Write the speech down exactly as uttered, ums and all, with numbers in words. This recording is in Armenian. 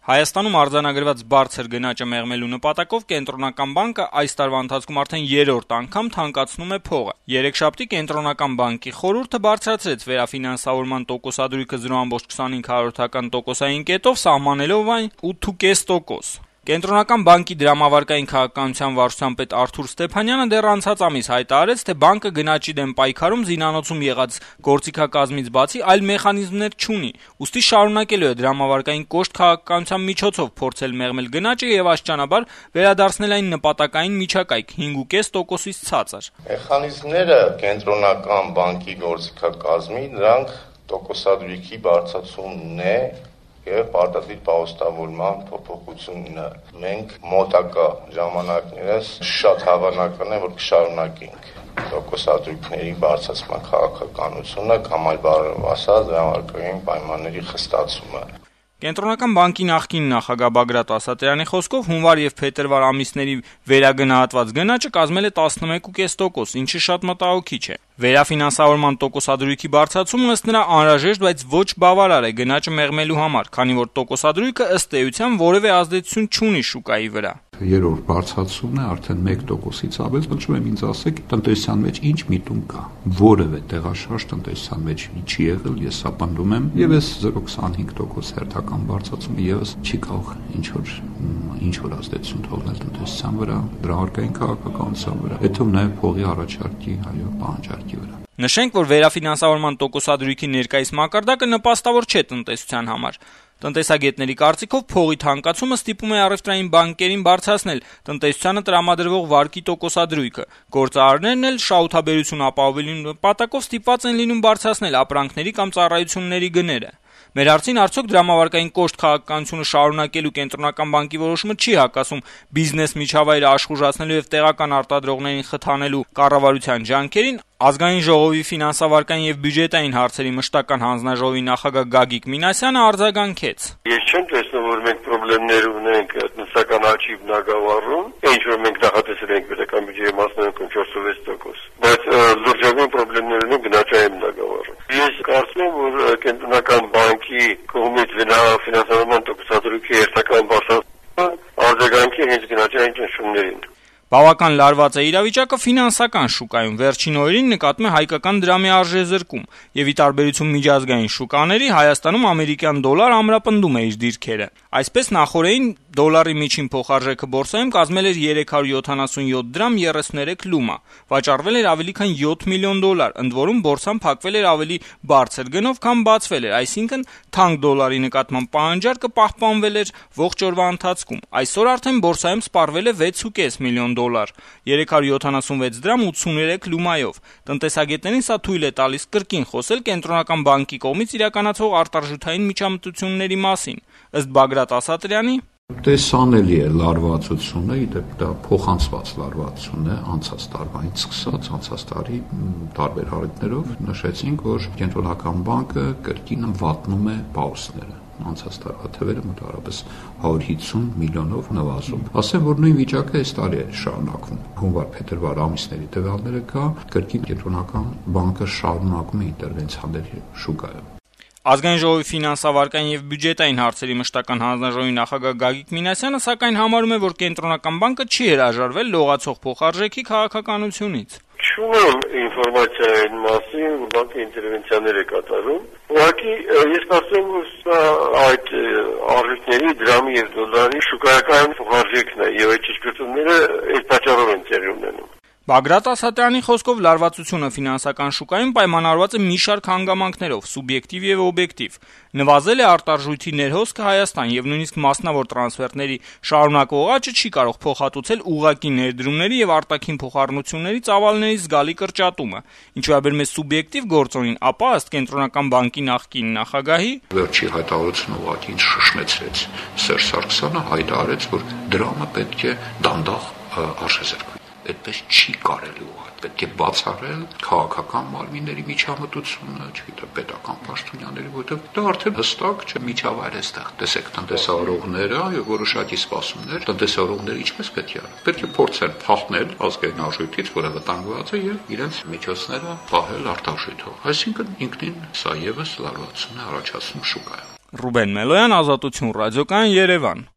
Հայաստանում արձանագրված բարձր գնաճը մեղմելու նպատակով Կենտրոնական բանկը այս տարվա ընթացքում արդեն երրորդ անգամ թանկացնում է փողը։ Երեքշաբթի Կենտրոնական բանկի խորհուրդը բարձրացրեց վերաֆինանսավորման տոկոսադրույքը զրո կόμμα քսանհինգ տոկոսային կետով, սահմանելով այն ութ կόμμα պենս տոկոս։ Կենտրոնական բանկի դրամավարկային քաղաքականության վարչության պետ Արթուր Ստեփանյանը դեռ անցած ամիս հայտարարեց, թե բանկը գնաճի դեմ պայքարում զինանոցում եղած գործիքակազմից բացի այլ մեխանիզմներ չունի, ուստի շարունակելու է դրամավարկային կոշտ քաղաքականության միջոցով փորձել մեղմել գնաճը եւ աստիճանաբար վերադարձնել այն նպատակային միջակայք հինգ կόμμα պենս տոկոսից ցածր։ Մեխանիզմները Կենտրոնական բանկի գործիքակազմի նրանք տոկոսադրույքի բարձրացումն է եւ պարտադիր պահոստավորման փոփոխությունը։ Մենք մոտակա ժամանակներս շատ հավանական է, որ կշարունակենք տոկոսադրույքների բարձրացման քաղաքականությունը կամ այլ բառերով ասած դրամարկային պայմանների խստացումը։ Կենտրոնական բանկի նախկին նախագահ Բագրատ Ասատրյանի խոսքով հունվար եւ փետրվար ամիսների վերագնահատված գնաճը կազմել է տասնմեկ կόμμα պենս տոկոս, ինչը շատ մտահոգիչ է։ Վերաֆինանսավորման տոկոսադրույքի բարձրացումը ըստ նրա անհրաժեշտ, բայց ոչ բավարար է գնաճը մեղմելու համար, քանի որ տոկոսադրույքը ըստ էության որևէ ազդեցություն չունի շուկայի վրա։ Երրորդ բարձրացումն է արդեն մեկ տոկոսից ավել, խնդրում եմ ինձ ասեք, տնտեսության մեջ ինչ միտում կա։ Որևէ տեղաշարժ տնտեսության մեջ չի եղել, ես սա պնդում եմ, եւ այս զրո կόμma քսանհինգ տոկոս հերթական բարձրացումը եւս չի կարող ինչ որ ինչ որ ազդեցություն թողնել տնտեսության վրա, դրամարկային քաղաքականության վրա, հետո նաեւ փողի առաջարկի, այո, պահանջարկի վրա։ Նշենք, որ վերաֆինանսավորման տոկոսադրույքի ներկայիս մակարդակը նպաստավոր չէ տնտեսության համար։ Տնտեսագետների կարծիքով փողի թանկացումը ստիպում է առևտրային բանկերին բարձրացնել տնտեսությանը տրամադրվող վարկի տոկոսադրույքը։ Գործարարներն էլ շահութաբերություն ապահովելու նպատակով ստիպված են լինում բարձրացնել ապրանքների կամ ծառայությունների գները։ Մեր հարցին արդյոք դրամավարկային կոշտ քաղաքականությունը շարունակելու Կենտրոնական բանկի որոշումը չի հակասում բիզնես միջավայրը աշխուժացնելու եւ տեղական արտադրողներին խթանելու կառավարության ջանքերին, Ազգային ժողովի ֆինանսավարկային եւ բյուջետային հարցերի մշտական հանձնաժողովի նախագահ Գագիկ Մինասյանը արձագանքեց. Ես չեմ տեսնում, որ մենք խնդիրներ ունենք տնտեսական աճի բնագավառում, ինչ որ մենք նախատեսել ենք պետական բյուջեի մասնակցություն չորսունվեց տոկոս, բայց լրջագույն խնդիրներ ունենք գնաճային բնագավառում։ Ես կարծում եմ, որ Կենտրոնական բանկի կողմից ֆինանսավորման տոկոսադրույքի երթական բարձրացումը արձագանքի հենց գնաճային ճնշումներին։ Բավական լարված է իրավիճակը ֆինանսական շուկայում, վերջին օրերին նկատվում է հայկական դրամի արժեզրկում, եւ ի տարբերություն միջազգային շուկաների Հայաստանում ամերիկյան դոլար ամրապնդում է իր դիրքերը։ Այսպես նախորդին դոլարի միջին փոխարժեքը բորսայում կազմել էր երեք հարյուր յոթանասունյոթ դրամ երեսուներեք լումա, վաճառվել էր ավելի քան յոթ միլիոն դոլար, ընդ որում բորսան փակվել էր ավելի բարձր գնով, քան բացվել էր, այսինքն թանկ դոլարի նկատմամբ պահանջարկը պահպանվել էր ողջ օրվա ընթացքում։ Այսօր արդեն բորսայում սպառվել է վեց կόμμα պենս միլիոն դոլար, երեք հարյուր յոթանասունվեց դրամ ութսուներեք լումայով։ Տնտեսագետներին սա թույլ է տալիս կրկին խոսել Կենտրոնական բանկի կողմից իրականացվող արտարժութային միջամտությունների մասին։ Ըստ Բագրատ Ասատրյանի, տեսանելի է լարվածությունը, իդեպ դա փոխանցված լարվածություն է անցած տարվանից սկսած, անցած տարի տարբեր հարցերով նշեցինք, որ Կենտրոնական բանկը կրկին վատնում է պաուսները։ Անցած տարվա թվերը մոտավորապես հարյուր հիսուն միլիոնով նվազում։ Ասեմ, որ նույն վիճակը այս տարի է շարունակվում։ Հունվար-փետրվար ամիսների տվյալները կա, կրկին Կենտրոնական բանկը շարունակում է ինտերվենցիաների շուկայում։ Ազգային ժողովի ֆինանսավարկային եւ բյուջետային հարցերի մշտական հանձնաժողովի նախագահ Գագիկ Մինասյանը սակայն համարում է, որ Կենտրոնական բանկը չի հրաժարվել լողացող փոխարժեքի քաղաքականությունից։ Չունեմ ինֆորմացիա այն մասին, որ բանկը ինտերվենցիաներ է կատարում։ Ուղղակի ես կարծում եմ, որ այդ արժեքների դրամի եւ դոլարի շուկայական փոխարժեքն է եւ այդ ճշգրտումները այս պատճառով են տեղի ունենում։ Բագրատ Ասատրյանի խոսքով լարվածությունը ֆինանսական շուկայում պայմանավորված է մի շարք հանգամանքներով, սուբյեկտիվ եւ օբյեկտիվ։ Նվազել է արտարժույթի ներհոսքը Հայաստան եւ նույնիսկ մասնավոր տրանսֆերտների շարունակող աճը չի կարող փոխհատուցել ուղղակի ներդրումների եւ արտաքին փոխառնությունների ծավալների զգալի կրճատումը։ Ինչ վերաբերում է սուբյեկտիվ գործոնին, ապա ըստ Կենտրոնական բանկի նախկին նախագահի վերջի հայտարարությունը ուղղակի ինձ շշմեցրեց։ Սերժ Սարգսյանը հայտարարեց, որ դրամը պետք է դանդաղ արժեզրկվի։ Այդպես չի կարելի ուղղակի, պետք է բացառել քաղաքական մարմինների միջամտությունը, չգիտեմ, պետական պաշտոնյաների, որովհետև դա արդեն հստակ չէ միջավայր է այստեղ։ Տեսեք, տնտեսավարողները, այո, որոշակի սպասումներ, տնտեսավարողները ինչպես պետք է արեն։ Պետք է փորձեն փախնել ազգային արժույթից, որը վտանգված է, եւ իրենց միջոցները պահել արտարժույթով։ Այսինքն ինքնին սա եւս լարվածություն է առաջացնում շուկայում։ Ռուբեն Մելոյան, Ազատություն ռադիոկայան, Երևան։